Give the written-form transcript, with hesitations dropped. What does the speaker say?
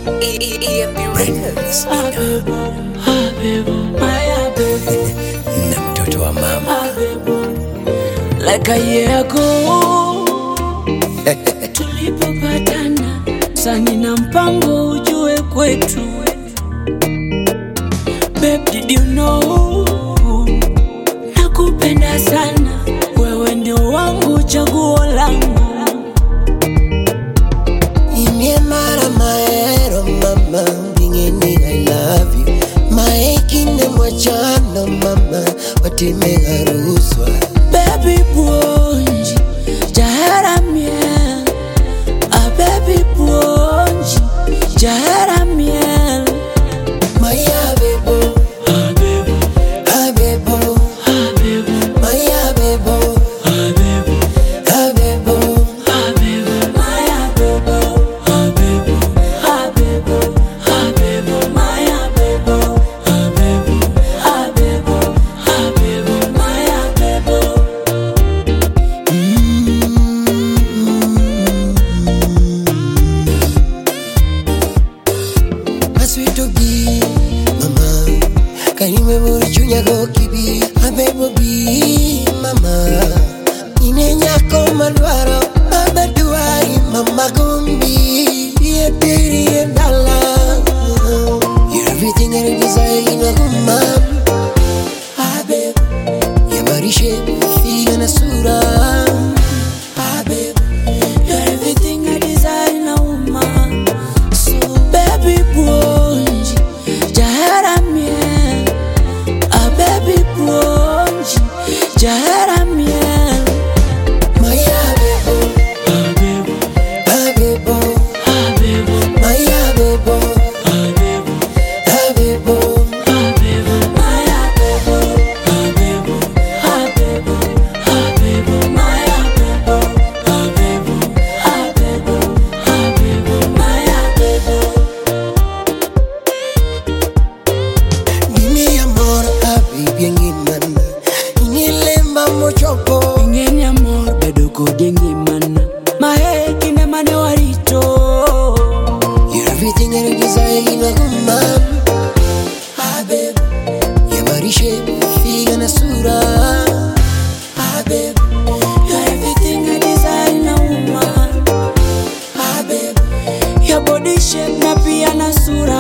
EMB Records. Na mtoto wa mama like a year ago tulipopatana, sani na mpango ujue kwetu. Babe, did you know nakupenda sana, wewe ndio wangu, chaguo langu. Inye mara maero mama, bingeni I love you. Maekine mwachano mama, watime haruswa. Baby buonji, jaharamia. Baby buonji, jaharamia. Maya bebo, Bebo, bebo, bebo, maya bebo, bebo, bebo. bebo, Maya bebo, bebo, bebo, bebo, Maya bebo, bebo, bebo, bebo, Maya bebo. Maswito bi mama, kanime buri chunya go kibi. Abebo bi mama, ine nyako malwaro. Baba duai mama gumbi, ye teri ye dala. You're everything I desire in a woman. Abebo, ye marishe figa na sura. Abebo, You're everything I desire in a woman. So baby buonji, jaharamia. Baby buonji, jaharamia. maya bebo, Bebo, bebo, bebo, maya bebo, bebo, bebo. bebo, Maya bebo, bebo, bebo, bebo, Maya bebo, bebo, bebo, bebo, Maya bebo. Give me amor, baby, ngimana. Inilemba mochopo. Ngeni amor bedo kodengi mana, maheki ne mane warito. You're everything I desire in a woman. Babe, ye marishe figa na sura. Babe, You're everything I desire in a woman. babe, Your body shape na pia na sura.